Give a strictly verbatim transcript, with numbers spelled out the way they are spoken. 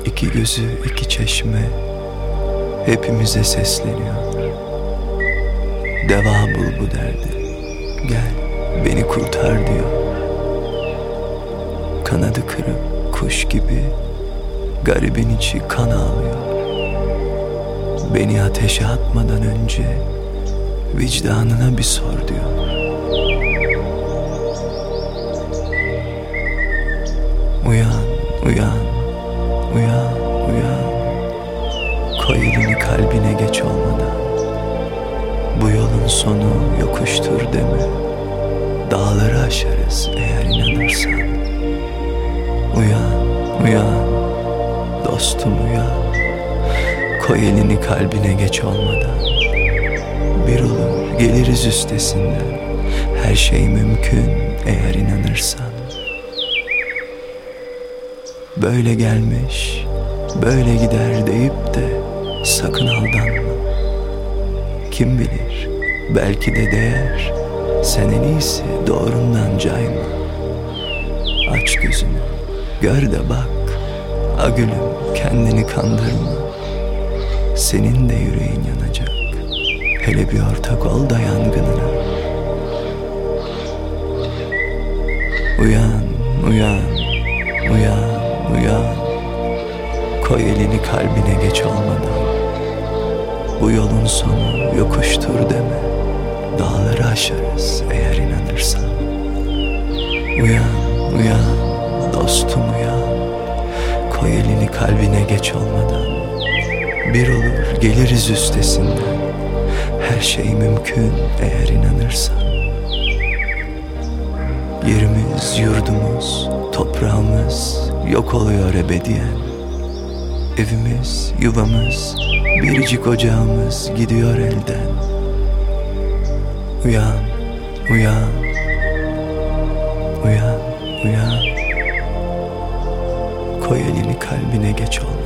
İki gözü iki çeşme hepimize sesleniyor. Deva bul bu derdi, gel beni kurtar diyor. Kanadı kırık kuş gibi garibin içi kan ağlıyor. Beni ateşe atmadan önce vicdanına bir sor diyor. Uyan, uyan, uyan, uyan. Koy elini kalbine geç olmadan. Bu yolun sonu yokuştur deme. Dağları aşarız eğer inanırsan. Uyan, uyan, dostum uyan. Koy elini kalbine geç olmadan. Bir olur geliriz üstesinden. Her şey mümkün eğer inanırsan. Böyle gelmiş, böyle gider deyip de sakın aldanma. Kim bilir, belki de değer. Sen en iyisi doğrundan cayma. Aç gözünü, gör de bak. A gülüm, kendini kandırma. Senin de yüreğin yanacak. Hele bir ortak ol da yangınına. Uyan, uyan, uyan, uyan. Koy elini kalbine geç olmadan. Bu yolun sonu yokuştur deme. Dağları aşarız eğer inanırsan. Uyan, uyan, dostum uyan. Koy elini kalbine geç olmadan. Bir olur geliriz üstesinden. Her şey mümkün eğer inanırsan. Yerimiz, yurdumuz, toprağımız yok oluyor ebediyen. Evimiz, yuvamız, biricik ocağımız gidiyor elden. Uyan, uyan, uyan, uyan. Koy elini kalbine geç ol.